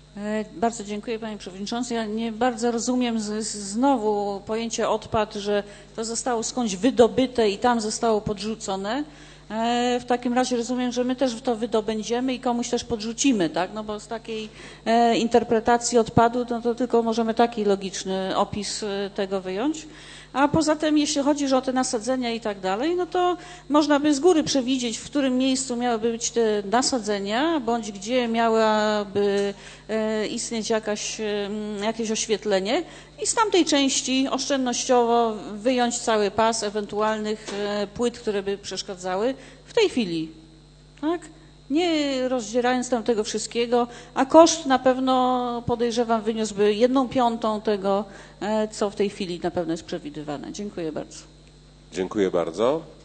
Bardzo dziękuję, panie przewodniczący. Ja nie bardzo rozumiem znowu pojęcie odpad, że to zostało skądś wydobyte i tam zostało podrzucone. W takim razie rozumiem, że my też to wydobędziemy i komuś też podrzucimy, tak? No bo z takiej interpretacji odpadu no to tylko możemy taki logiczny opis tego wyjąć. A poza tym, jeśli chodzi o te nasadzenia i tak dalej, no to można by z góry przewidzieć, w którym miejscu miałyby być te nasadzenia, bądź gdzie miałaby istnieć jakieś oświetlenie i z tamtej części oszczędnościowo wyjąć cały pas ewentualnych płyt, które by przeszkadzały w tej chwili, tak? Nie rozdzierając tam tego wszystkiego, a koszt na pewno, podejrzewam, wyniósłby 1/5 tego, co w tej chwili na pewno jest przewidywane. Dziękuję bardzo. Dziękuję bardzo.